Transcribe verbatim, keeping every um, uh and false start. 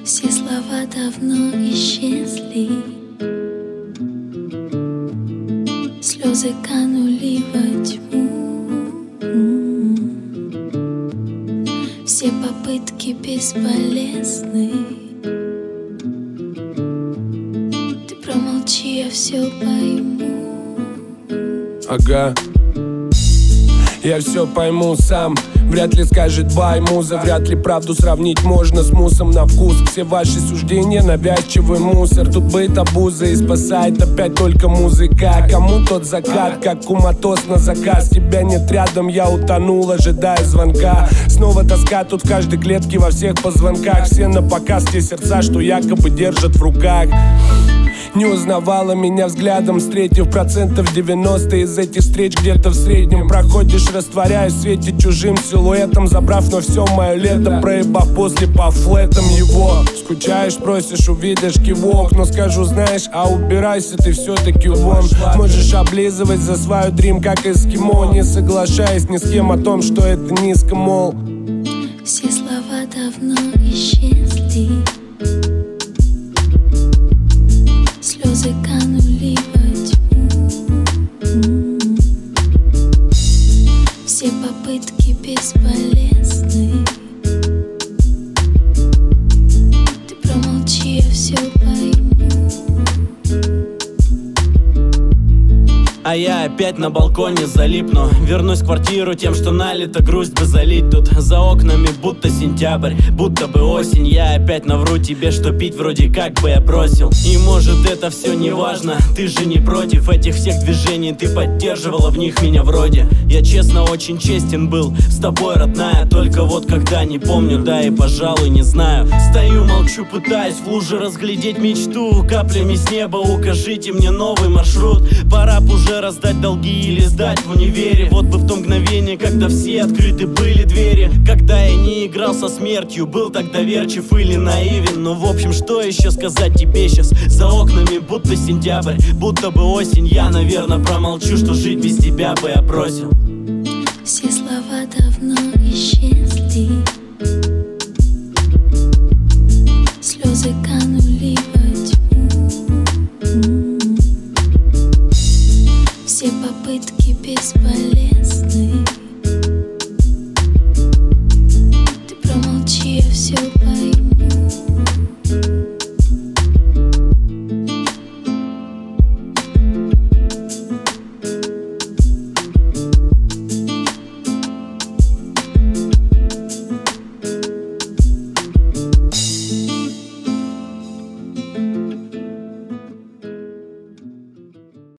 Все слова давно исчезли, слезы канули во тьму. Все попытки бесполезны. Ты промолчи, я все пойму. Ага, я все пойму сам. Вряд ли скажет бай, муза. Вряд ли правду сравнить можно с мусом на вкус. Все ваши суждения навязчивый мусор. Тут быт обуза и спасает опять только музыка. Кому тот закат, как куматоз на заказ. Тебя нет рядом, я утонул, ожидая звонка. Снова тоска тут в каждой клетке, во всех позвонках. Все на показ, те сердца, что якобы держат в руках. Не узнавала меня взглядом, встретив процентов девяносто из этих встреч где-то в среднем. Проходишь, растворяясь в свете чужим силуэтом, забрав на все мое лето, проебав после по флетам его. Скучаешь, просишь, увидишь кивок, но скажу, знаешь, а убирайся ты все-таки вон. Можешь облизывать за свою дрим, как эскимо, не соглашаясь ни с кем о том, что это низко, мол. Все слова давно исчезли, слезы канули во тьму. Все попытки бесполезны. Ты промолчи, я все пойму. А я опять на балконе залипну. Вернусь в квартиру тем, что налито, грусть бы залить тут. За окнами будто сентябрь, будто бы осень. Я опять навру тебе, что пить вроде как бы я бросил. И может это все не важно, ты же не против этих всех движений. Ты поддерживала в них меня вроде. Я честно очень честен был с тобой, родная. Только вот когда не помню, да и пожалуй не знаю. Стою, молчу, пытаюсь в луже разглядеть мечту. Каплями с неба укажите мне новый маршрут. Пора б уже раздать долги или сдать в универе. Вот бы в то мгновение, когда все открыты были двери. Когда я не играл со смертью, был так доверчив или наивен. Ну в общем, что еще сказать тебе сейчас? За окнами будто сентябрь, будто бы осень. Я, наверное, промолчу, что жить без тебя бы я бросил. Все слова давно исчезли, слезы канули во тьму. Все попытки бесполезны. Ты промолчи, я все пойму.